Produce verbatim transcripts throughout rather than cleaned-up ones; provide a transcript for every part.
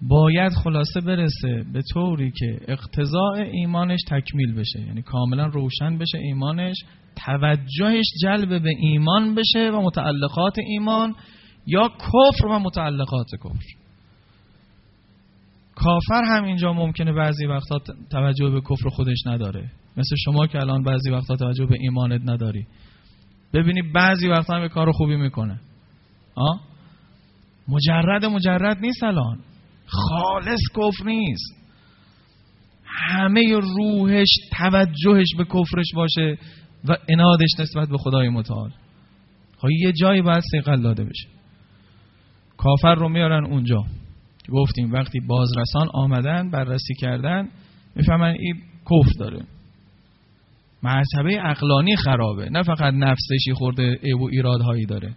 باید خلاصه برسه به طوری که اقتضاء ایمانش تکمیل بشه، یعنی کاملا روشن بشه ایمانش، توجهش جلب به ایمان بشه و متعلقات ایمان، یا کفر و متعلقات کفر. کافر هم اینجا ممکنه بعضی وقتا توجه به کفر خودش نداره، مثل شما که الان بعضی وقتا توجه به ایمانت نداری. ببینی بعضی وقتا هم یه کار خوبی میکنه، آه؟ مجرد مجرد نیست، الان خالص کفر نیست، همه روحش توجهش به کفرش باشه و عنادش نسبت به خدای متعال. خب یه جایی باید صیقل داده بشه. کافر رو میارن اونجا، گفتیم وقتی بازرسان آمدن بررسی کردن میفهمن این کفر داره، مرتبه عقلانی خرابه، نه فقط نفسشی خورده عیب و ایرادهایی داره.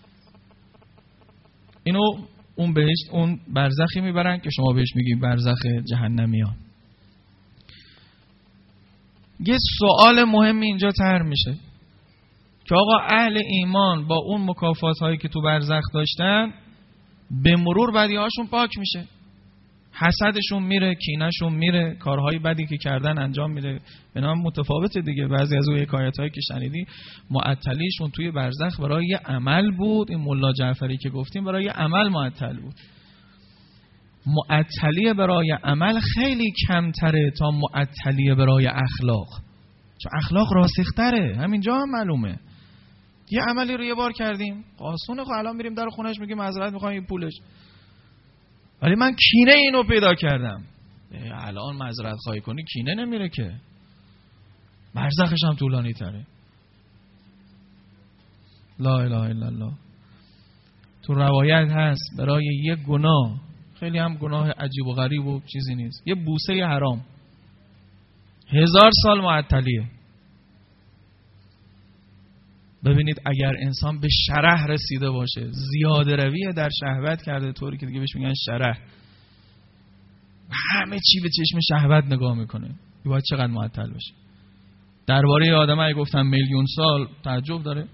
اینو اون بهشت، اون برزخی میبرن که شما بهش میگیم برزخ جهنمیان. یه سوال مهمی اینجا طرح میشه که آقا اهل ایمان با اون مکافات هایی که تو برزخ داشتن به مرور بدیهاشون پاک میشه، حسدشون میره، کینهشون میره، کارهای بدی که کردن انجام میده. بنابراین متفاوته دیگه. بعضی از اون حکایتایی که شنیدی معطلیشون توی برزخ برای یه عمل بود، این ملا جعفری که گفتیم برای یه عمل معطل بود. معطلی برای عمل خیلی کمتره تا معطلی برای اخلاق، چون اخلاق راسختره. همینجا هم معلومه یه عملی رو یه بار کردیم قاسونه، خب الان میریم در خونش میگیم معذرت میخوایم این پولش، ولی من کینه اینو پیدا کردم، الان معذرت خواهی کنی کینه نمیره که، برزخش هم طولانی تره. لا اله الا الله. تو روایت هست برای یه گناه، خیلی هم گناه عجیب و غریب و چیزی نیست، یه بوسه حرام هزار سال معطلیه. ببینید اگر انسان به شرح رسیده باشه، زیاده روی در شهوت کرده، طوری که دیگه بهش میگن شرح، همه چی به چشم شهوت نگاه میکنه، باید چقدر معطل بشه. درباره آدم اگه گفتن میلیون سال تعجب داره.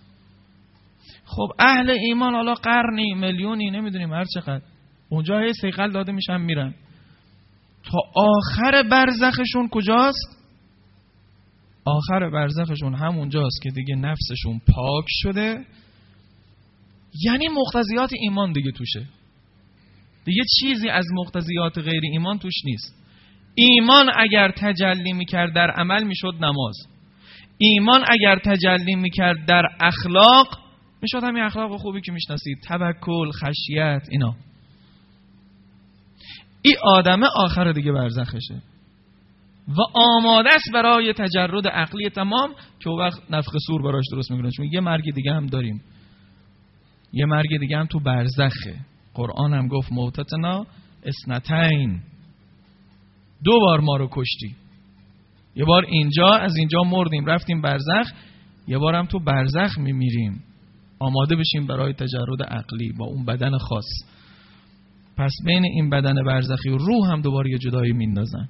خب اهل ایمان حالا قرنی میلیونی نمیدونیم هر چقدر اونجا هی صیقل داده میشن میرن تا آخر برزخشون کجاست؟ آخر برزخشون همونجاست که دیگه نفسشون پاک شده، یعنی مقتضیات ایمان دیگه توشه، دیگه چیزی از مقتضیات غیر ایمان توش نیست. ایمان اگر تجلی میکرد در عمل میشد نماز، ایمان اگر تجلی میکرد در اخلاق میشد همین اخلاق خوبی که میشناسید، توکل، خشیت، اینا. این آدم آخر دیگه برزخشه و آماده است برای تجرد عقلی تمام که اون وقت نفخ صور براش درست میکنه، چون یه مرگ دیگه هم داریم، یه مرگ دیگه هم تو برزخه. قرآن هم گفت موتتنا اثنتین، دو بار ما رو کشتی، یه بار اینجا از اینجا مردیم رفتیم برزخ، یه بار هم تو برزخ میمیریم. آماده بشیم برای تجرد عقلی با اون بدن خاص. پس بین این بدن برزخی و روح هم دوباره یه جدایی میندازن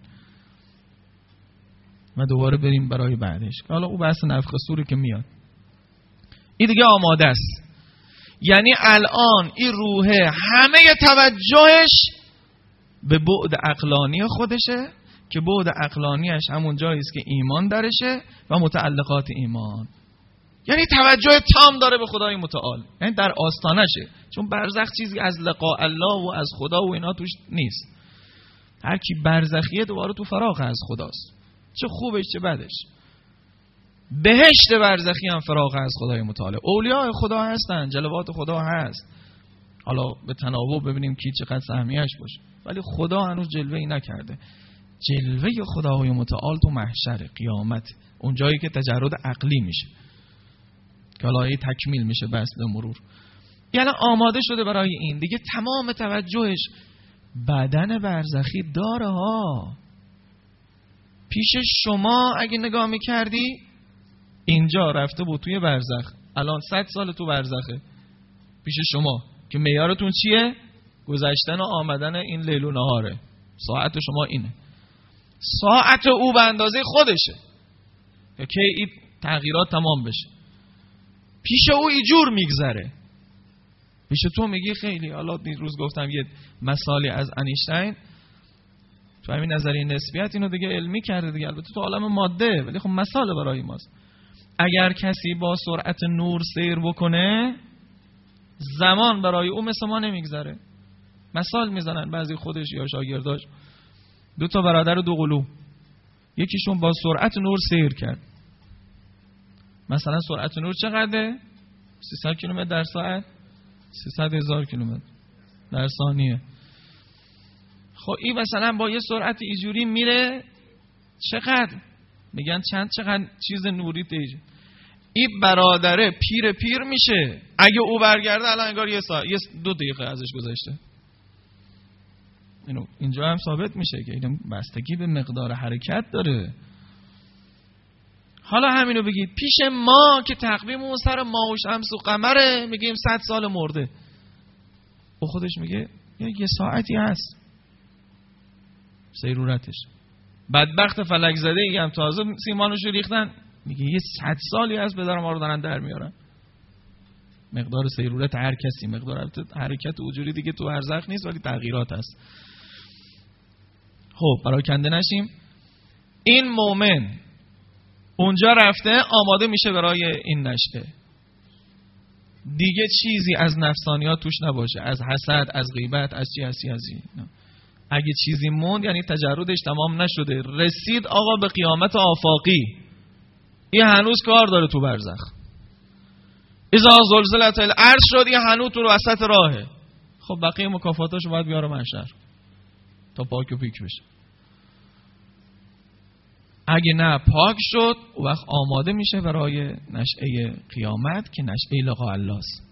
و دوباره بریم برای بعدش. حالا اون بحث نفخ صوری که میاد این دیگه آماده است، یعنی الان این روحه همه توجهش به بعد عقلانی خودشه که بعد عقلانیش همون جاییست که ایمان درشه و متعلقات ایمان، یعنی توجه تام داره به خدای متعال، یعنی در آستانشه، چون برزخ چیزی از لقاء الله و از خدا و اینا توش نیست. هر کی برزخیه دوباره تو فراغ از خداست، چه خوبش چه بدش. بهشت برزخی هم فراغ از خدای متعال، اولیاء خدا هستن، جلوات خدا هست، حالا به تناوب ببینیم کی چقدر سهمیش باشه، ولی خدا هنوز جلوه‌ای نکرده. جلوه خدای متعال تو محشر قیامت، اون جایی که تجرد عقلی میشه که حالا تکمیل میشه بس به مرور. یعنی آماده شده برای این دیگه، تمام توجهش بدن برزخی داره ها. پیش شما اگه نگاه میکردی اینجا رفته بود توی برزخ، الان صد سال تو برزخه پیش شما که معیارتون چیه؟ گذشتن و آمدن این لیل و نهاره. ساعت شما اینه، ساعت او به اندازه خودشه که این تغییرات تمام بشه. پیش او اینجور میگذره، پیش تو میگی خیلی. حالا روز گفتم یه مثالی از انیشتین تو همین نظریه نسبیت اینو دیگه علمی کرده دیگه، البته تو عالم ماده، ولی خب مثال برای ماست. اگر کسی با سرعت نور سیر بکنه زمان برای او مثل ما نمیگذره. مثال میزنن بعضی خودش یا شاگرداش، دو تا برادر و دو قلو، یکیشون با سرعت نور سیر کرد. مثلا سرعت نور چقدره؟ سیصد کیلومتر در ساعت، سیصد هزار کیلومتر در ثانیه. خب این مثلا با یه سرعت اینجوری میره چقدر؟ میگن چند چقدر چیز نوری تیجه. این برادره پیر پیر میشه، اگه او برگرده الان انگار یه ساعت یه دو دقیقه ازش گذشته. اینو اینجا هم ثابت میشه که این بستگی به مقدار حرکت داره. حالا همینو بگید پیش ما که تقویممون سر ماه و شمس و قمره میگیم صد سال مرده، او خودش میگه یه ساعتی هست سیرورتش. بدبخت فلک زده ای هم تازه سیمانوشو ریختن میگه یه صد سالی هست به در ما رو دارن در میارن. مقدار سیرورت هر کسی، مقدار حرکت وجودی دیگه تو برزخ نیست ولی تغییرات هست. خب پراکنده نشیم. این مومن اونجا رفته آماده میشه برای این نشأه، دیگه چیزی از نفسانیات توش نباشه، از حسد، از غیبت، از چی هستی از این. اگه چیزی موند یعنی تجردش تمام نشده، رسید آقا به قیامت آفاقی، این هنوز کار داره تو برزخ. اذا زلزلت الارض شد، این هنوز تو وسط راهه. خب بقیه مکافاتاشو باید بیاره محشر تا پاک و پیک بشه. اگه نه پاک شد اون وقت آماده میشه برای نشأه قیامت که نشأه لقاء الله است.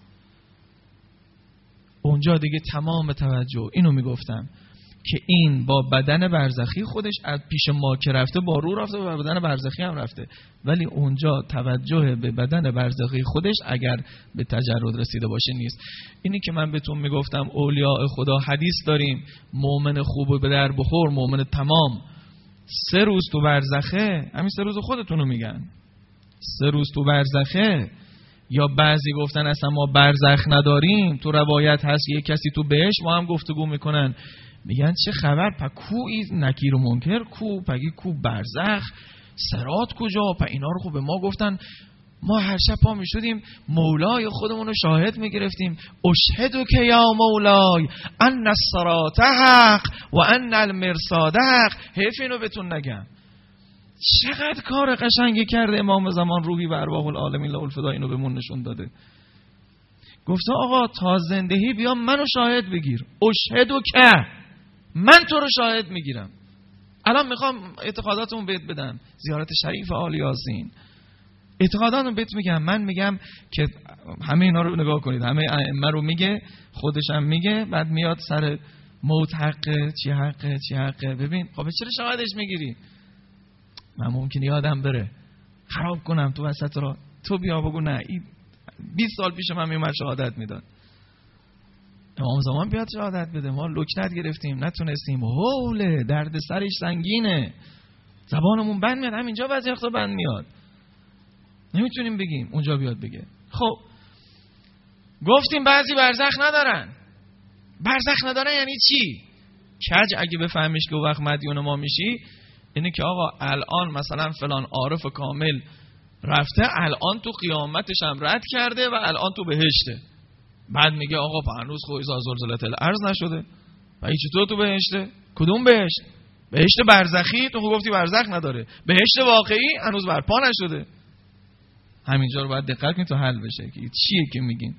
اونجا دیگه تمام توجه، اینو میگفتم که این با بدن برزخی خودش از پیش ما که رفته با روح رفته و با بدن برزخی هم رفته، ولی اونجا توجه به بدن برزخی خودش اگر به تجرد رسیده باشه نیست. اینی که من بهتون میگفتم اولیاء خدا حدیث داریم مؤمن خوب به در بخور، مؤمن تمام سه روز تو برزخه، همین سه روز خودتونو میگن سه روز تو برزخه. یا بعضی گفتن اصلا ما برزخ نداریم، تو روایت هست یک کسی تو بهشت، ما هم گفتگو میکنن میگن چه خبر، پا کو این نکیر و منکر کو، پگی کو برزخ، صراط کجا، پا اینا رو خوب به ما گفتن. ما هر شب پا میشدیم مولای خودمون رو شاهد میگرفتیم، اشهدو که یا مولای ان الصراط حق و ان المرصاد حق. حیف اینو بهتون نگم. چقدر کار قشنگی کرده امام زمان روحی و ارواح العالمین له الفدا، اینو بهمون نشون داده. گفته آقا تا زندگی بیا منو شاهد بگیر، اشهدو که من تو رو شاهد میگیرم. الان میخوام اعتقاداتمون بهت بدم، زیارت شریف آل یاسین، اعتقاداتمون بهت میگم. من میگم که همه اینا رو نگاه کنید، همه ائمه رو میگه، خودش هم میگه، بعد میاد سر موت حقه چی حقه چی حقه. ببین خب چرا شاهدش میگیری؟ من ممکنه یادم بره خراب کنم تو وسط را، تو بیا بگو نه این بیست سال پیش من میومد شهادت میداد. امام زمان بیاد شهادت بده، ما لکنت گرفتیم نتونستیم، هوله درد سرش سنگینه، زبانمون بند میاد، همینجا بعضی وقتا بند میاد نمیتونیم بگیم، اونجا بیاد بگه. خب گفتیم بعضی برزخ ندارن. برزخ ندارن یعنی چی؟ کج اگه بفهمیش که وقت مدیون ما میشی اینه که آقا الان مثلا فلان عارف کامل رفته، الان تو قیامتش هم رد کرده و الان تو بهشته. بعد میگه آقا پا هنوز خو اذا زلزلت الارض نشده، و این چطور تو بهشته؟ کدوم بهشت؟ بهشت برزخی؟ تو خب گفتی برزخ نداره. بهشت واقعی هنوز برپا نشده. همینجا رو باید دقت کنید تا حل بشه که چیه که میگیم.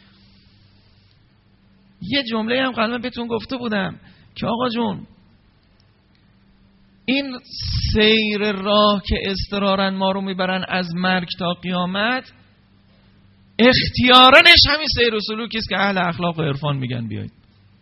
یه جمله هم قبلا بهتون گفته بودم که آقا جون این سیر راه که اضطرارن ما رو میبرن از مرگ تا قیامت، اختیارنش همین سیر و سلوکی است که اهل اخلاق و عرفان میگن بیایید.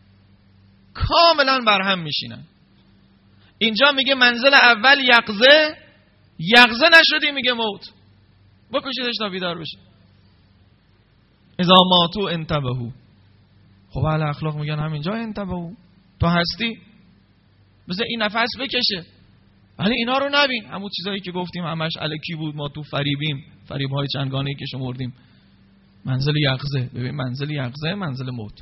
کاملا برهم میشینن. اینجا میگه منزل اول یقظه، یقظه نشدی میگه موت، بکشیدش تا بیدار بشه. اذا ماتو انتبهو. خب اهل اخلاق میگن همینجا انتبهو، تو هستی بذار این نفس بکشه، ولی اینا رو نبین. همون چیزایی که گفتیم همش الکی بود، ما تو فریبیم، فریب های چندگانه‌ای که شمردیم. منزل یقظه. ببین منزل یقظه منزل موت.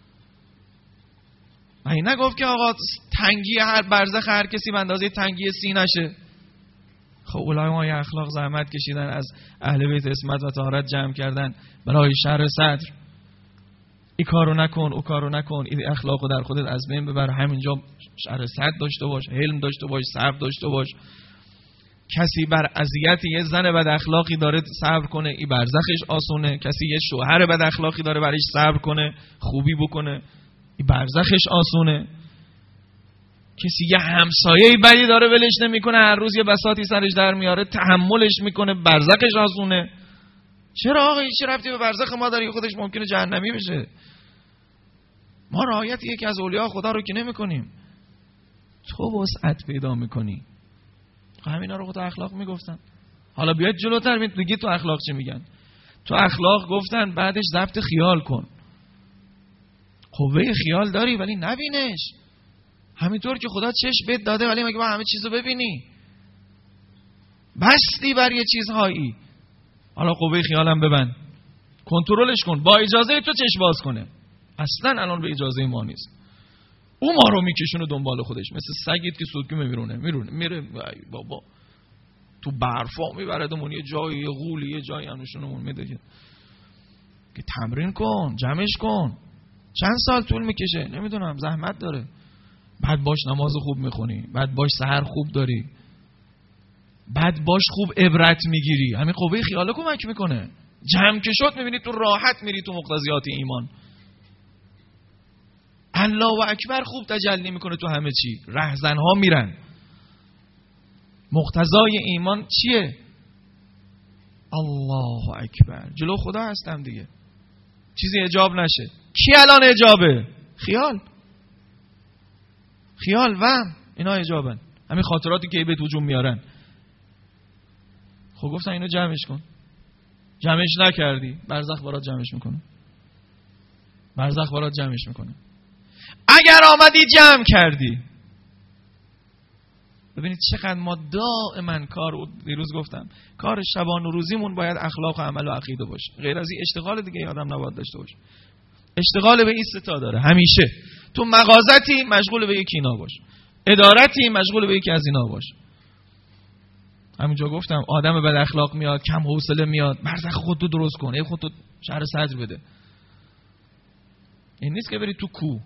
این نگفت که آقا تنگی هر برزخ هر کسی به اندازه تنگی سینشه. خب علمای اخلاق زحمت کشیدن، از اهل بیت عصمت و طهارت جمع کردن برای شرح صدر. این کارو نکن، او کارو نکن، این اخلاقو در خودت از بین ببر. همینجا شرح صدر داشته باش، حلم داشته باش، صبر داشته باش. کسی بر اذیت یه زن بد اخلاقی داره صبر کنه، این برزخش آسونه. کسی یه شوهر بد اخلاقی داره برایش صبر کنه، خوبی بکنه، این برزخش آسونه. کسی یه همسایه‌ای بدی داره ولش نمیکنه، هر روز یه بساطی سرش در میاره، تحملش میکنه، برزخش آسونه. چرا آقا این چه ربطی به برزخ ما داره؟ خودش ممکنه جهنمی بشه. ما رعایت یکی از اولیاء خدا رو که نمیکنیم. تو وسعت پیدا میکنی. همینا رو خود اخلاق میگفتن. حالا بیاید جلوتر میگید تو اخلاق چی میگن. تو اخلاق گفتن بعدش ضبط خیال کن. قوه خیال داری ولی نبینش. همینطور که خدا چشم بهت داده ولی مگه با همه چیزو ببینی؟ بستی بر یه چیزهایی. حالا قوه خیالم ببند، کنترلش کن، با اجازه تو چشم باز کنه. اصلا الان به اجازه ما نیست. او ما رو میکشونه دنبال خودش، مثل سگید که سوتکی میرونه میرونه میره بابا تو برفا میبردمون یه جایی، یه غولی، یه جایی انوشونمون میده که تمرین کن، جمعش کن. چند سال طول میکشه نمیدونم، زحمت داره. بعد باش نماز خوب میخونی، بعد باش سحر خوب داری، بعد باش خوب عبرت میگیری. همین قوه خیاله کمک میکنه. جمع که شد میبینی تو راحت میری تو مقتضیات ایمان. الله و اکبر خوب تجلی میکنه تو همه چی. رهزنها میرن. مقتضای ایمان چیه؟ الله اکبر. جلو خدا هستم دیگه، چیزی اجاب نشه. کی الان اجابه؟ خیال، خیال وهم، اینا اجابن. همین خاطراتی که بهت هجوم میارن. خب گفتن اینو جمعش کن، جمعش نکردی، برزخ برات جمعش میکنه. برزخ برات جمعش میکنه. اگر آمدی جمع کردی. ببینید چقدر ما دائما کار، دیروز گفتم کار شبان و روزیمون باید اخلاق و عمل و عقیده باشه. غیر از این اشتغال دیگه آدم نباید داشته باشه. اشتغال به این سه تا داره همیشه. تو مغازتی مشغول به یکی اینا باش، ادارتی مشغول به یکی از اینا باش. همینجا گفتم آدم بد اخلاق میاد، کم حوصله میاد، برزخ خودتو درست کن، ای خودتو شرح صدر بده. این نیست که بری تو کو.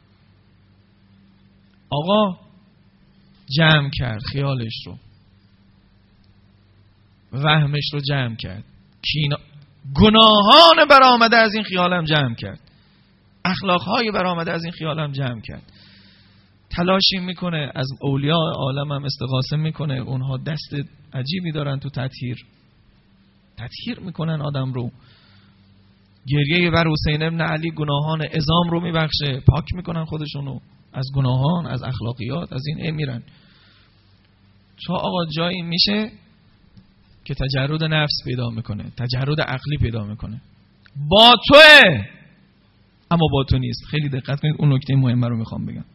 آقا جمع کرد خیالش رو، وهمش رو جمع کرد، کینا گناهان برآمده از این خیالم جمع کرد، اخلاقهای برآمده از این خیالم جمع کرد. تلاشی میکنه، از اولیاء عالم هم استغاثه میکنه. اونها دست عجیبی دارن تو تطهیر، تطهیر میکنن آدم رو. گریه بر حسین ابن علی گناهان عظام رو میبخشه، پاک میکنن خودشونو از گناهان، از اخلاقیات، از این میرن. تا آقا جایی میشه که تجرد نفس پیدا میکنه، تجرد عقلی پیدا میکنه. با توه اما با تو نیست. خیلی دقت کنید، اون نکته مهمه رو میخوام بگم.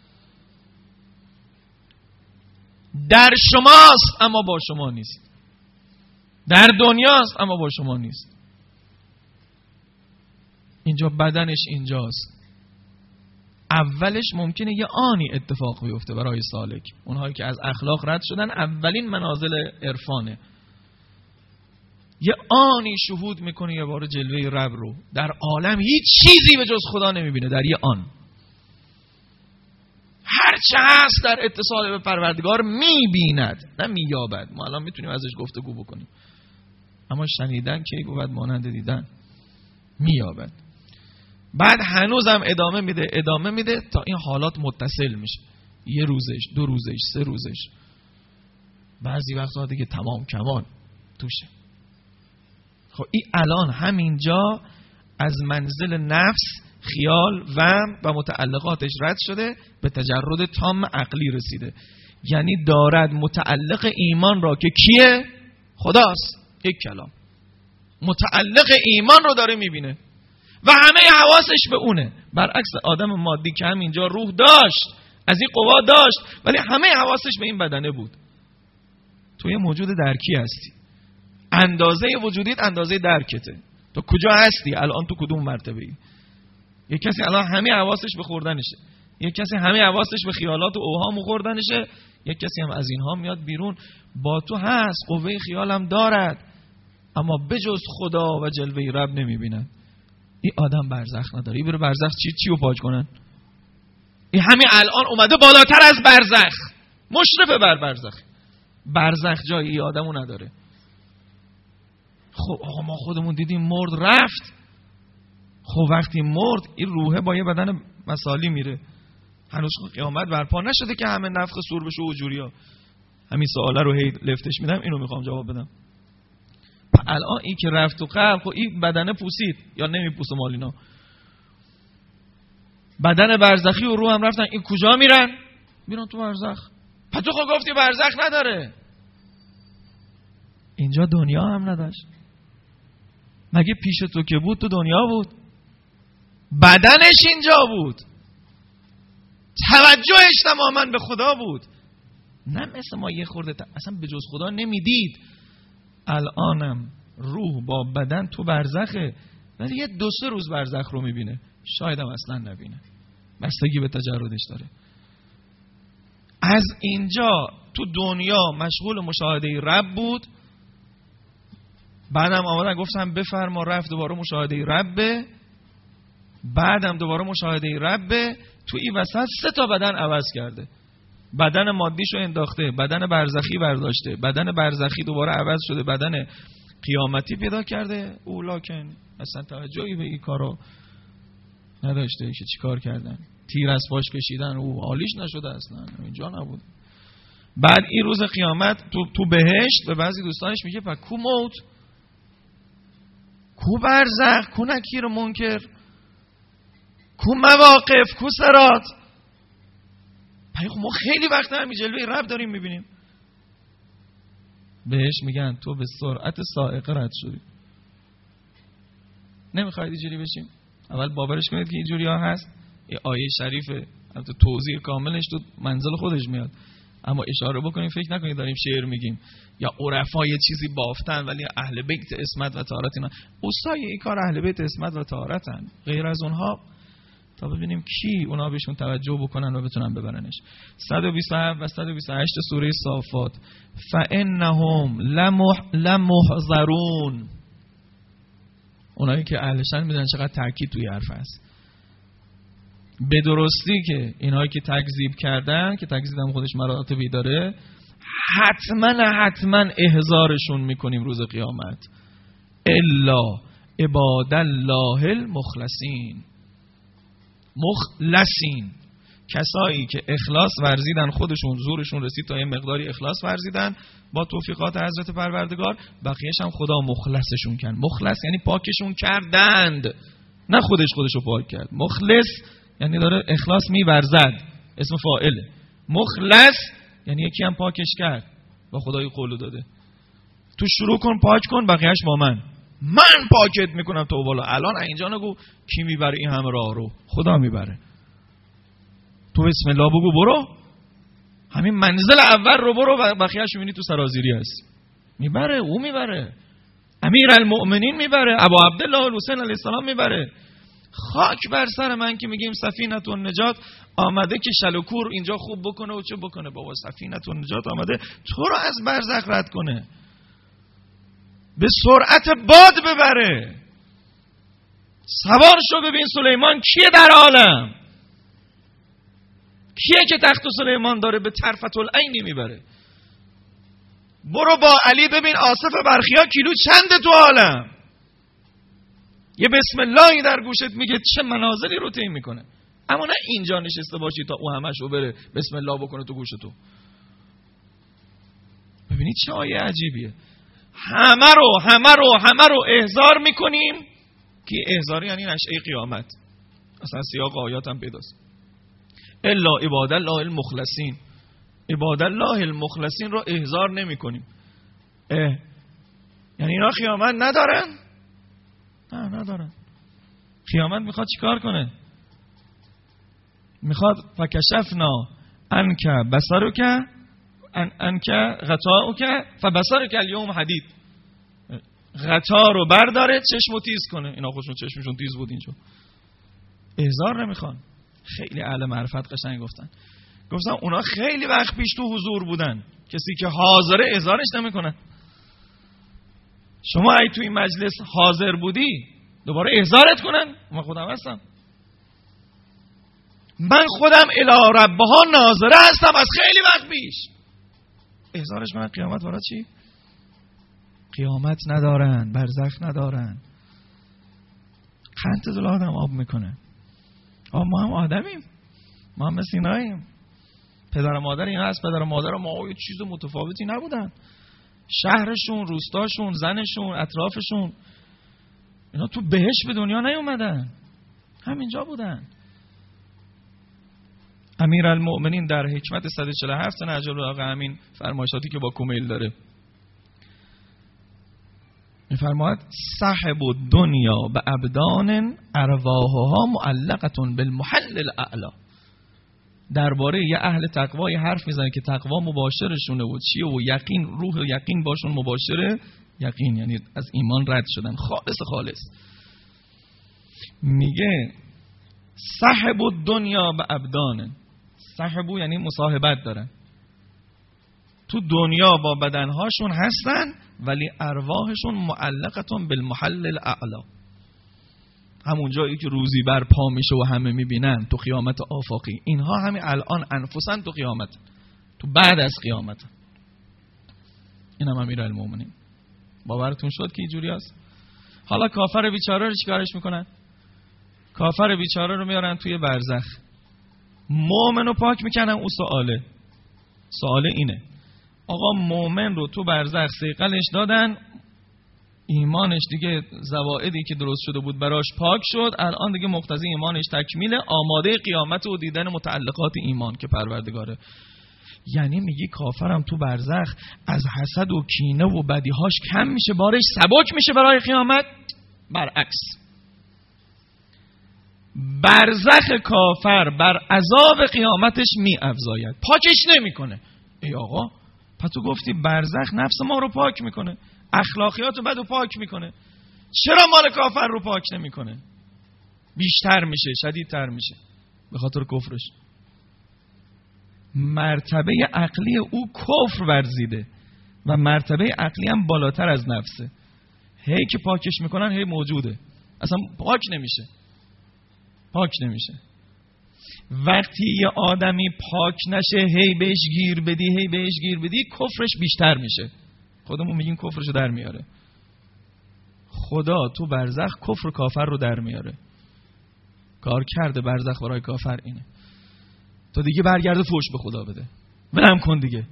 در شماست اما با شما نیست. در دنیاست اما با شما نیست. اینجا بدنش اینجاست. اولش ممکنه یه آنی اتفاق بیفته برای سالک. اونهایی که از اخلاق رد شدن اولین منازل عرفانه. یه آنی شهود میکنه یه بار جلوه رب رو. در عالم هیچ چیزی به جز خدا نمیبینه. در یه آن هر چه هست در اتصال به پروردگار میبیند، نه مییابد. ما الان میتونیم ازش گفتگو بکنیم، اما شنیدن کی بود مانند دیدن. مییابد. بعد هنوزم ادامه میده ادامه میده تا این حالات متصل میشه. یه روزش، دو روزش، سه روزش، بعضی وقتا دیگه تمام کمال توشه. خب این الان همینجا از منزل نفس، خیال، وهم و متعلقاتش رد شده، به تجرد تام عقلی رسیده. یعنی دارد متعلق ایمان را که کیه؟ خداست. یک کلام متعلق ایمان رو داره میبینه و همه حواسش به اونه. برعکس آدم مادی که همینجا روح داشت، از این قوا داشت، ولی همه حواسش به این بدنه بود. تو یه موجود درکی هستی، اندازه وجودیت اندازه درکته. تو کجا هستی الان؟ تو کدوم مرتبه ای؟ یک کسی الان همه حواسش به خوردنشه، یک کسی همه حواسش به خیالات و اوهام و خوردنشه، یک کسی هم از اینها میاد بیرون. با تو هست، قوه خیالم دارد، اما بجز خدا و جلوه رب نمیبینن. این آدم برزخ نداره. این بره برزخ چی چی رو پاک کنن؟ این همین الان اومده بالاتر از برزخ، مشرف بر برزخ. برزخ جای این آدمو نداره. خب آقا ما خودمون دیدیم مرد رفت. خب وقتی مرد این روحه با یه بدن مثالی میره، هنوز قیامت برپا نشده که همه نفخ صور بشه و جوریا. همین سوالا رو هی لفتش میدم، اینو میخوام جواب بدم. الان این که رفت تو قبر، خب این بدن پوسید یا نمیپوسه مالینا، بدن برزخی و روح هم رفتن، این کجا میرن؟ میرن تو برزخ. پس تو خب گفتی برزخ نداره. اینجا دنیا هم نداشت. مگه پیش تو که بود تو دنیا بود؟ بدنش اینجا بود، توجهش تماما به خدا بود، نه مثل ما یه خورده تا... اصلا به جز خدا نمیدید. الانم روح با بدن تو برزخه، ولی یه دو سه روز برزخ رو میبینه، شاید هم اصلا نبینه، بستگی به تجردش داره. از اینجا تو دنیا مشغول مشاهده رب بود، بعدم آمدن گفتم بفرما، رفت دوباره مشاهده ربه، بعدم دوباره مشاهده ربه. تو این وسط سه تا بدن عوض کرده. بدن مادیشو انداخته، بدن برزخی برداشته، بدن برزخی دوباره عوض شده، بدن قیامتی پیدا کرده. اولاکن اصلا توجهی به این کارو نداشته که چی کار کردن، تیر از پاش کشیدن، او حالیش نشده اصلا، اینجا نبود. بعد این روز قیامت تو تو بهشت به بعضی دوستانش میگه پس کو موت، کو برزخ، کو نکیر و منکر، کو مواقف، کو صراط. خب ما خیلی وقت همین جلوه رب داریم میبینیم. بهش میگن تو به سرعت صاعقه رد شدی. نمیخواید اینجوری بشیم؟ اول باورش کنید که اینجوری ها هست. یه آیه شریفه، البته توضیح کاملش تو منزل خودش میاد، اما اشاره بکنیم فکر نکنید داریم شعر میگیم یا عرفا یه چیزی بافتن ولی اهل بیت عصمت و طهارت اینا. اوستای این کار اهل بیت عصمت و طهارتن، غیر از اونها تا ببینیم کی اونا بهشون توجه بکنن و بتونن ببرنش. صد و بیست و هفت و صد و بیست و هشت سوره صافات. فانهم لمحضرون. اونایی که اهلشن میدونن چقدر تاکید توی حرف هست. به درستی که اینایی که تکذیب کردن، که تکذیب هم خودش مراتبی داره، حتما حتما احضارشون میکنیم روز قیامت. الا عباد الله المخلصین. مخلصین، کسایی که اخلاص ورزیدن، خودشون زورشون رسید تا یه مقداری اخلاص ورزیدن با توفیقات حضرت پروردگار، بقیه‌اش هم خدا مخلصشون کرد. مخلص یعنی پاکشون کردند، نه خودش خودشو پاک کرد. مخلص یعنی داره اخلاص می‌ورزد، اسم فاعله. مخلص یعنی یکی هم پاکش کرد، با خدای قولو داده تو شروع کن پاک کن، بقیه‌اش با من من پاکت میکنم تو بالا. الان اینجا نگو کی میبره این همه راه رو، خدا میبره. تو بسم الله بگو برو، همین منزل اول رو برو و بقیه‌اش میبینی تو سرازیری هست. میبره، او میبره، امیر المؤمنین میبره، ابو عبدالله الحسین علیه السلام میبره. خاک بر سر من که میگیم سفینه النجات آمده که شلوکور اینجا خوب بکنه و چه بکنه. بابا سفینه النجات آمده تو رو از برزخ رد کنه، به سرعت باد ببره. سوار شو ببین سلیمان کیه در عالم، کیه که تخت سلیمان داره به طرفت العینی میبره. برو با علی ببین آصف برخیا کیلو چنده تو عالم، یه بسم اللهی در گوشت میگه چه منازلی رو طی میکنه. اما نه اینجا نشسته باشی تا او همش رو بره بسم الله بکنه تو گوش تو. ببینید چه آیه عجیبیه. همه رو همه رو همه رو احضار میکنیم که احضار یعنی نشأه قیامت. اصلا سیاق آیات هم پیداست. الا عباد الله المخلصین. عباد الله المخلصین رو احضار نمی کنیم. اه. یعنی اینا قیامت ندارن؟ نه ندارن. قیامت میخواد چیکار کنه؟ میخواد فکشفنا انک بصرک ان انک غطاؤک فبصرک الیوم حدید. قطار رو برداره چشمو تیز کنه. اینا خودشون چشمشون تیز بود اینجا. احضار نمیخوان. خیلی اهل معرفت قشنگ گفتن. گفتن اونا خیلی وقت پیش تو حضور بودن. کسی که حاضره احضارش نمیکنه. شما ای تو این مجلس حاضر بودی دوباره احضارت کنن؟ من خودم هستم. من خودم الی ربها ناظره هستم از خیلی وقت پیش. احضارش من قیامت برای چی؟ قیامت ندارن، برزخ ندارن. خنت دل آدم آب میکنه. آب ما هم آدمیم، ما هم مثل ایناییم. پدر و مادر این هست، پدر و مادر ما یه چیز متفاوتی نبودن. شهرشون، روستاشون، زنشون، اطرافشون، اینا تو بهشت به دنیا نیومدن، همینجا بودن. امیرالمؤمنین در حکمت صد و چهل و هفت نهج البلاغه همین فرمایشاتی که با کمیل داره میفرماید صاحب الدنیا به ابدان ارواحها معلقه بالمحل الاعلی. درباره یه اهل تقوا حرف میزنه که تقوا مباشرشونه و چیه و یقین، روح و یقین باشون مباشره. یقین یعنی از ایمان رد شدن، خالص خالص. میگه صاحب الدنیا به ابدان، صاحبو یعنی مصاحبت دارن، تو دنیا با بدنهاشون هستن ولی ارواحشون معلقتون بالمحل الاعلی. همون جایی که روزی بر پا میشه و همه میبینن تو قیامت آفاقی، اینها همین الان انفسن تو قیامت، تو بعد از قیامت. این هم امیرالمؤمنین. باورتون شد که اینجوری هست؟ حالا کافر بیچاره رو چیکارش میکنن؟ کافر بیچاره رو میارن توی برزخ، مؤمن رو پاک میکنن. اون سواله سواله اینه آقا مؤمن رو تو برزخ صیقلش دادن، ایمانش دیگه زوائدی که درست شده بود براش پاک شد، الان دیگه مقتضی ایمانش تکمیله، آماده قیامت و دیدن متعلقات ایمان که پروردگاره. یعنی میگی کافرم تو برزخ از حسد و کینه و بدیهاش کم میشه، بارش سبک میشه برای قیامت؟ برعکس، برزخ کافر بر عذاب قیامتش می افزاید، پاکش نمیکنه. ای آقا پس تو گفتی برزخ نفس ما رو پاک میکنه، اخلاقیات رو بدو پاک میکنه، چرا مال کافر رو پاک نمیکنه؟ بیشتر میشه، شدیدتر میشه به خاطر کفرش. مرتبه عقلی او کفر ورزیده و مرتبه عقلی هم بالاتر از نفسه. هی که پاکش میکنن هی موجوده، اصلا پاک نمیشه، پاک نمیشه. وقتی یه آدمی پاک نشه هی بهش گیر بدی هی بهش گیر بدی کفرش بیشتر میشه. خودمون میگیم کفرشو در میاره. خدا تو برزخ کفر کافر رو در میاره. کار کرده برزخ برای کافر اینه. تو دیگه برگرده فوش به خدا بده، ولم کن دیگه.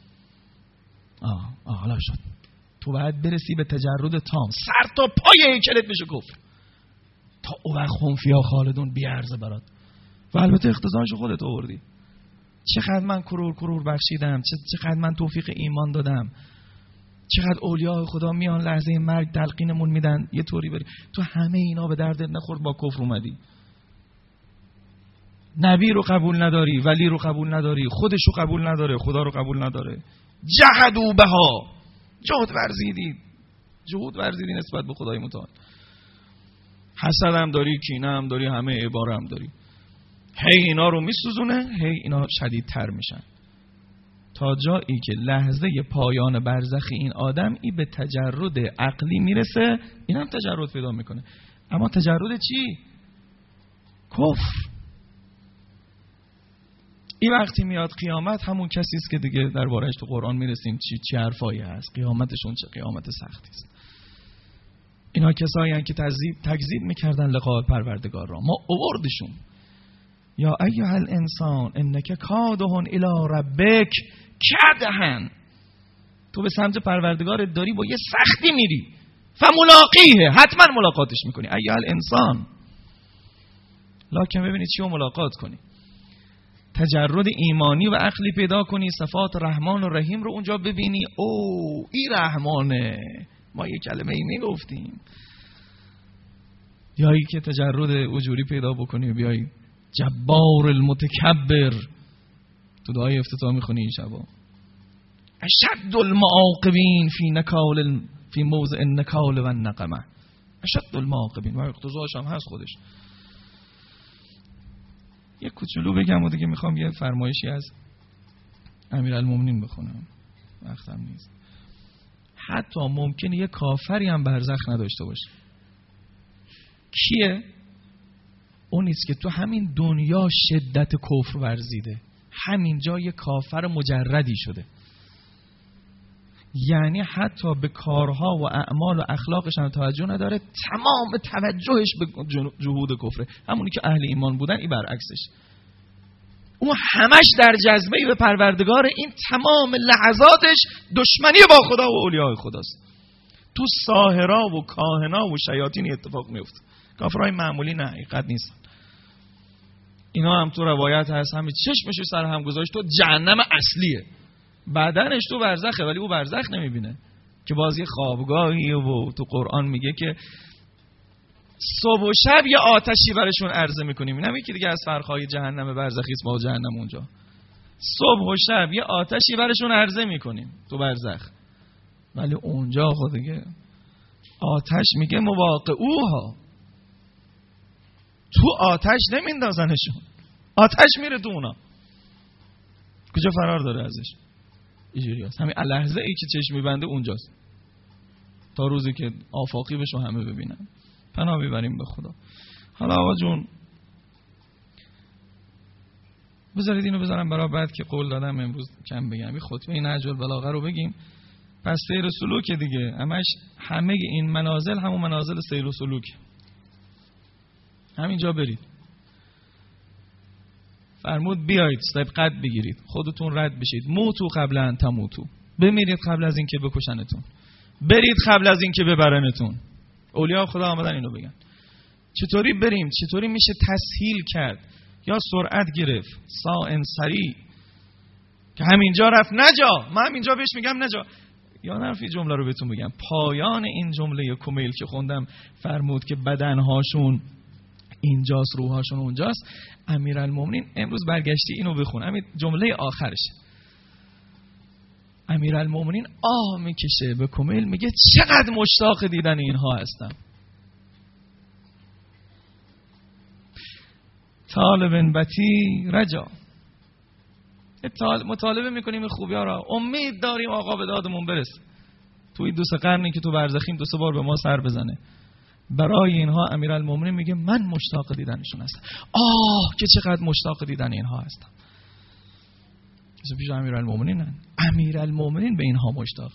آه آه حالا شد. تو باید برسی به تجرد تام، سر تا پای هیکلت بشه کفر، تا او وقت خنفیا خالدون بیارزه برات. و البته اقتضایشو خودت آوردی. چقدر من کرور کرور بخشیدم، چقدر من توفیق ایمان دادم، چقدر اولیاء خدا میان لحظه مرگ تلقینمون میدن یه طوری بری. تو همه اینا به دردت نخورد، با کفر اومدی. نبی رو قبول نداری، ولی رو قبول نداری، خودش رو قبول نداره، خدا رو قبول نداره. جحدوا بها، جهد ورزیدی، جهود ورزیدی نسبت به خدای متعال. حسد هم داری، کینه هم داری، همه عباره هم داری. هی اینا رو میسوزونه، هی اینا شدیدتر میشن، تا جایی که لحظه پایان برزخ این آدم ای به تجرد عقلی میرسه. این هم تجرد پیدا میکنه، اما تجرد چی؟ کفر. این وقتی میاد قیامت، همون کسی است که دیگه درباره‌اش تو قرآن میرسیم چی چی حرفایی هست. قیامتشون چه قیامت سختی است. اینا کسایی هستند که تکذیب تکذیب میکردن لقاء پروردگار را، ما آوردشون. یا ایها الانسان انک کادح الی ربک کدحا، تو به سمت پروردگارت داری با یه سختی میری، فملاقیه، حتما ملاقاتش میکنی. ایها الانسان، لکن ببینید چی رو ملاقات کنی. تجرد ایمانی و عقلی پیدا کنی، صفات رحمان و رحیم رو اونجا ببینی. او این رحمانه، ما یه کلمه ای میگفتیم. یایی که تجرد اجوری پیدا بکنی و بیایی جبار المتکبر، تو دعای افتتاح میخونی این شبا. اشد المعاقبین فی نکال فی موضع النکال و النقمه، اشد المعاقبین و اقتضاش هم هست خودش. یک کوچولو بگم و دیگه میخوام یه فرمایشی از امیرالمومنین بخونم، وقتم نیست. حتی ممکنه یه کافری هم برزخ نداشته باشه. کیه؟ اونیست که تو همین دنیا شدت کفر ورزیده، همینجا یه کافر مجردی شده، یعنی حتی به کارها و اعمال و اخلاقش هم توجه نداره، تمام توجهش به جهود کفره. همونی که اهل ایمان بودن این برعکسش، اون همش در جذبه به پروردگار، این تمام لحظاتش دشمنی با خدا و اولیاء خداست. تو ساحرا و کاهنا و شیاطین اتفاق میفته، کافرای معمولی نه، حقیقت نیستن. اینا هم تو روایت هست همین چشمش سر هم گذاشت تو جهنم اصلیه، بدنش تو برزخه ولی او برزخ نمیبینه، که بازی خوابگاهی. و تو قرآن میگه که صبح و شب یه آتشی برشون عرضه میکنیم. این هم یکی دیگه از فرقهای جهنم برزخی است با جهنم اونجا. صبح و شب یه آتشی برشون عرضه میکنیم تو برزخ، ولی اونجا خود دیگه آتش میگه مواقعوها، تو آتش نمیندازنشون، آتش میره تو اونا. کجا فرار داره ازش؟ اینجوری هست. همین لحظه ای که چشم میبنده اونجاست، تا روزی که آفاقی بشو همه ببینن. پناه میبریم به خدا. حالا آقا جون بذارید اینو بذارم برای بعد که قول دادم امروز کم بگم. این خطبه نهج البلاغه رو بگیم، پس سیر و سلوک دیگه. همش همه این منازل همون منازل سیر و سلوک، همینجا برید. فرمود بیایید سبقت بگیرید، خودتون رد بشید. موتو قبل ان تموتو، بمیرید قبل از این که بکشنتون، برید قبل از این که ببرنتون. اولیاء خدا آمدن اینو بگن. چطوری بریم؟ چطوری میشه تسهیل کرد یا سرعت گرفت؟ سائن سریع که همینجا رفت نجا، من همینجا بهش میگم نجا. یا نرفی جمله رو بهتون بگم، پایان این جمله کمیل که خوندم فرمود که بدنهاشون اینجاست، روحاشون اونجاست. امیرالمومنین امروز برگشتی اینو بخون، همین جمله آخرش. امیرالمومنین آه میکشه به کمیل، میگه چقدر مشتاق دیدن اینها هستم. طالب بتی رجا، مطالبه میکنیم این خوبی ها را، امید داریم آقا به دادمون برسه. توی دو سه قرنی که تو برزخیم دو سه بار به ما سر بزنه. برای اینها امیرالمومنین میگه من مشتاق دیدنشون هستم. آه که چقدر مشتاق دیدن اینها هستم. از پیش امیرالمومنین نه، امیرالمومنین به اینها مشتاق.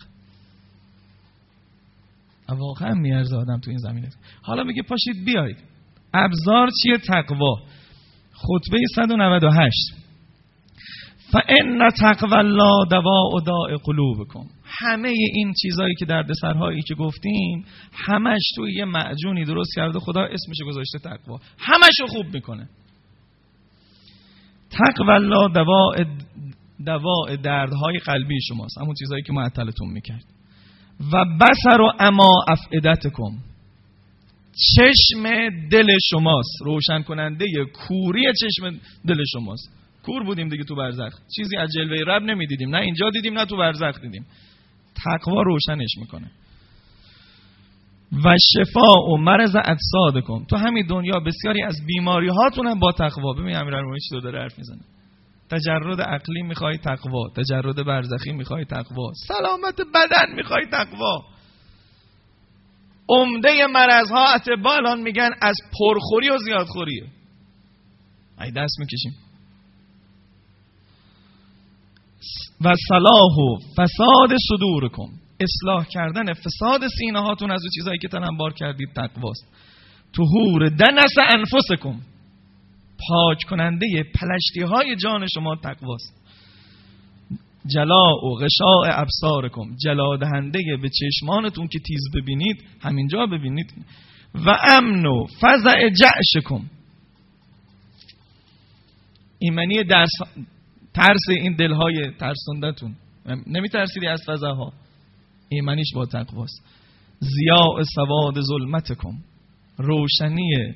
واقعا میارزه آدم تو این زمینه. حالا میگه پاشید بیایید. ابزار چیه؟ تقوا. خطبه صد و نود و هشت. فإن تقوی الله دواء داء قلوبکم. همه این چیزایی که دردسرهایی که گفتیم همش توی یه معجونی درست کرده خدا، اسمش گذاشته تقوا، همشو خوب میکنه. تقوی الله دواء دواء دردهای قلبی شماست، همون چیزایی که معطلتون میکرد. و بصر و اما افئدتکم، چشم دل شماست، روشن کننده کوری چشم دل شماست. کور بودیم دیگه تو برزخ، چیزی از جلوه رب نمیدیدیم، نه اینجا دیدیم نه تو برزخ دیدیم. تقوا روشنش میکنه. و شفاء و مرض اجسادکم، تو همین دنیا بسیاری از بیماری هاتون هم با تقوا. ببین امیرالمومنین چطور داره حرف میزنه. تجرد عقلی میخوای تقوا، تجرد برزخی میخوای تقوا، سلامت بدن میخوای تقوا. عمده مرض ها اطباء الان میگن از پرخوری و زیادخوریه. ای دست میکشیم. و صلاح و فساد صدورکم، اصلاح کردن فساد سینه هاتون از اون چیزایی که تنبار کردید تقواست. طهور دنس انفسکم، پاک کننده پلشتی های جان شما تقواست. جلاء و غشاء ابصارکم، جلا دهنده به چشمانتون که تیز ببینید، همینجا ببینید. و امن و فزع جعشکم، ایمنی درس ترس این دلهای ترسندتون، نمی ترسیدی از فزعها، ایمنیش با تقواست. ضیاء سواد ظلمتکم، روشنی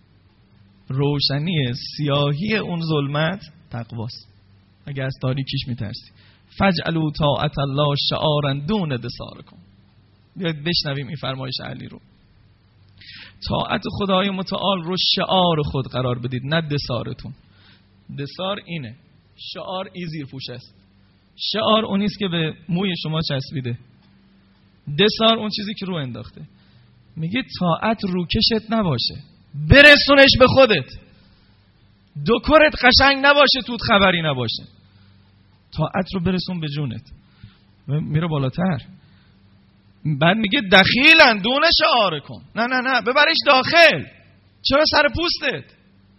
روشنی سیاهی اون ظلمت تقواست، اگه از تاریکیش می ترسی. فجعلوا طاعت الله شعارا دون دثارکم، بیاید بشنویم این فرمایش علی رو. طاعت خدای متعال رو شعار خود قرار بدید، نه دسارتون. دسار اینه، شعار این زیر پوش است. شعار اون نیست که به موی شما چسبیده، دسار اون چیزی که رو انداخته. میگه طاعت روکشت نباشه، برسونش به خودت. دکورت قشنگ نباشه، توت خبری نباشه. طاعت رو برسون به جونت. میره بالاتر، بعد میگه دخیلن دون شعار کن. نه نه نه، ببرش داخل. چرا سر پوستت؟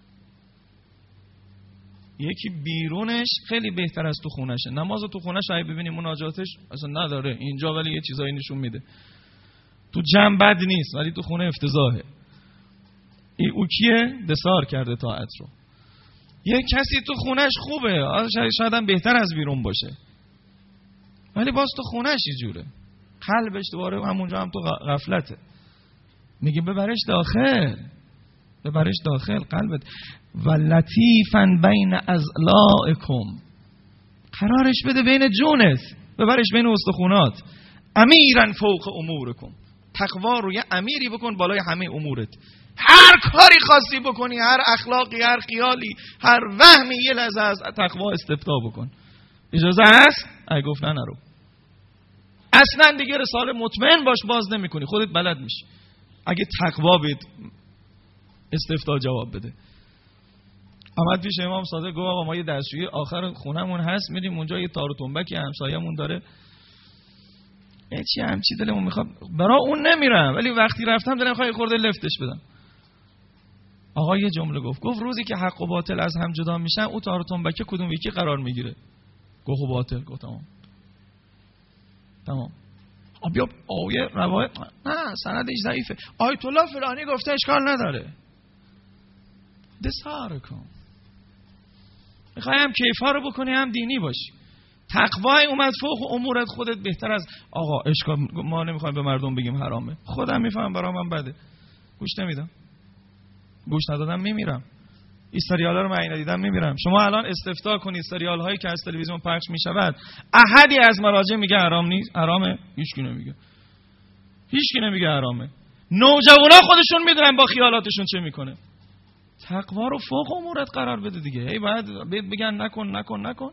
یکی بیرونش خیلی بهتر از تو خونشه. نماز تو خونش اگه ببینی مناجاتش اصلا نداره اینجا، ولی یه چیزایی نشون میده. تو جمع بد نیست ولی تو خونه افتضاحه. این او کیه؟ دسار کرده طاعت رو. یه کسی تو خونش خوبه، شاید هم بهتر از بیرون باشه، ولی باز تو خونش یه جوره، قلبش دوباره همونجا هم تو غفلته. میگه ببرش داخل، ببرش داخل قلبت. و لطیفا بین اضلاعکم، قرارش بده بین جونت، ببرش بین استخونات. امیرا فوق امورکم، تقوا رو یه امیری بکن بالای همه امورت. هر کاری خاصی بکنی، هر اخلاقی، هر خیالی، هر وهمی، یه لحظه از تقوا استفتاء بکن. اجازه هست؟ ای گفت نه نرو. اصلا دیگه رساله مطمئن باش باز نمی کنی، خودت بلد میشی. اگه تقوا بید استفتاء جواب بده. آمد پیش امام صادق گفت آقا ما یه دستشویی آخر خونمون هست، میریم اونجا یه تار و تنبکی همسایه‌مون داره، ای چی همچی دلمون میخواد، برای اون نمیرم ولی وقتی رفتم دلم میخواد خورده لفتش بدم. آقا یه جمله گفت، گفت روزی که حق و باطل از هم جدا میشن، اون تار و تنبک کدوم یکی قرار میگیره؟ گفت و باطل. گفت تمام تمام. بیا آیه روایت، نه سندش ضعیفه، آیت الله فلانی گفته اشکال نداره. دسار کن. میخوای هم کیفا رو بکنی هم دینی باشی. تقوای اومد فوق امورت، خودت بهتر از آقا اشکال، ما نمیخوایم به مردم بگیم حرامه، خودم میفهم برام من بده، گوش نمیدم، گوش ندادم میمیرم. این سریالا رو من ندیدم میمیرم. شما الان استفتاء کنید سریال هایی که از تلویزیون پخش میشود، احدی از مراجع میگه حرام نیست، حرامه؟ هیچ کی نمیگه، هیچ کی نمیگه حرامه. نوجوانا خودشون میدونن با خیالاتشون چه میکنه. تقوا رو فوق امورت قرار بده دیگه. ای بعد بگن نکن نکن نکن.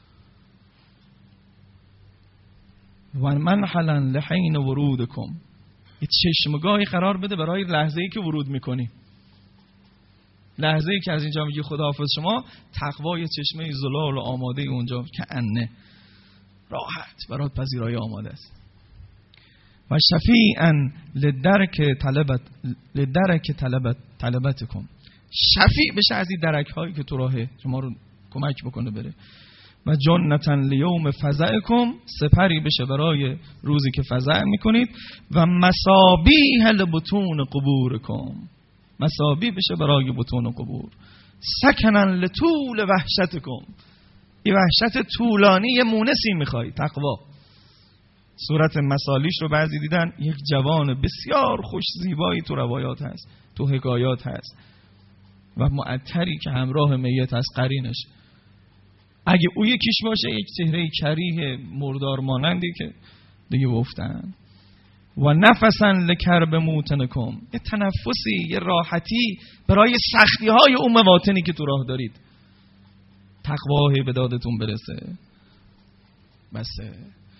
و منحلا لحین ورودکم، یه چشمگاهی قرار بده برای لحظه‌ای که ورود میکنی. لحظه‌ای که از اینجا میگی خداحافظ شما، تقوا یه چشمه زلال و آماده اونجا که انه راحت برات پذیرایی آماده است. و شفیعا لدرک طلبت لدرک طلبت طلبتکم، شفیع بشه از این درک هایی که تو راه شما رو کمک بکنه بره. و جنتا لیوم فزعکم، سپری بشه برای روزی که فزع میکنید. و مصابیح لبطون قبورکم، مصابیح بشه برای بطون قبور. سکنا لطول وحشتکم، این وحشت طولانی یه مونسی میخوای، تقوا. صورت مثالیش رو بعضی دیدن، یک جوان بسیار خوش زیبایی تو روایات هست، تو حکایات هست، و معطری که همراه میت هست قرینش. اگه او یکیش باشه، یک چهره کریه مردار مانندی که دیگه گفتن. و نفسا لکرب موتنکم، یه تنفسی، یه راحتی برای سختی های اون مواطنی که تو راه دارید. تقواه به دادتون برسه. بسه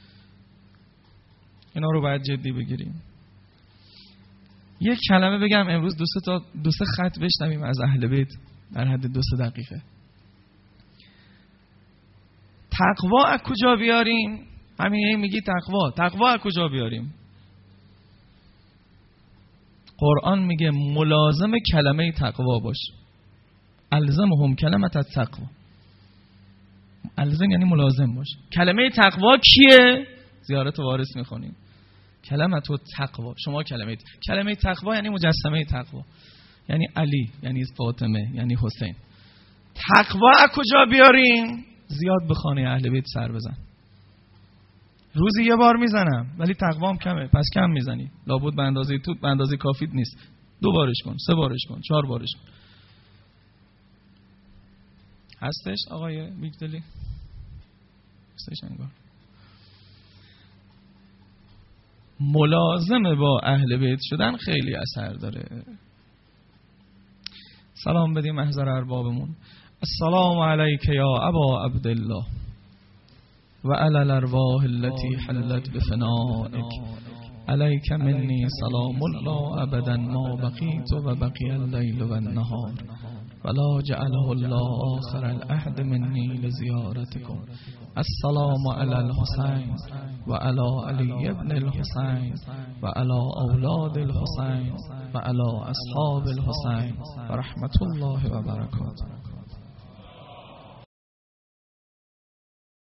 اینا رو باید جدی بگیریم. یک کلمه بگم امروز، دو سه تا دو سه خط بشنویم از اهل بیت در حد دو سه دقیقه. تقوا از کجا بیاریم؟ همین این میگی تقوا، تقوا از کجا بیاریم؟ قرآن میگه ملازم کلمه تقوا باش. الزمهم کلمت التقوا. الزم یعنی ملازم باش. کلمه تقوا کیه؟ زیارت وارث میخونیم. کلمه تو تقوا، شما کلمه کلمه تقوا یعنی مجسمه تقوا، یعنی علی، یعنی فاطمه، یعنی حسین. تقوا از کجا بیاریم؟ زیاد به خانه اهل بیت سر بزن. روزی یه بار میزنم ولی تقوام کمه، پس کم میزنی. لابد به اندازه تو به اندازه کافیت نیست. دو بارش کن، سه بارش کن، چهار بارش کن. هستش آقای میگدلی؟ هستش انگار. ملازم با اهل بیت شدن خیلی اثر داره. سلام بدیم محضر اربابمون. السلام علیک یا ابا عبدالله و علی الارواح التي حلت بفنائک، علیک منی سلام الله ابدا ما بقیت و بقی اللیل و النهار ولا جعله الله آخر العهد منی لزیارتکم. السلام علی الحسین و علی علی ابن الحسین و علی اولاد الحسین و علی اصحاب الحسین و رحمت الله و برکاته.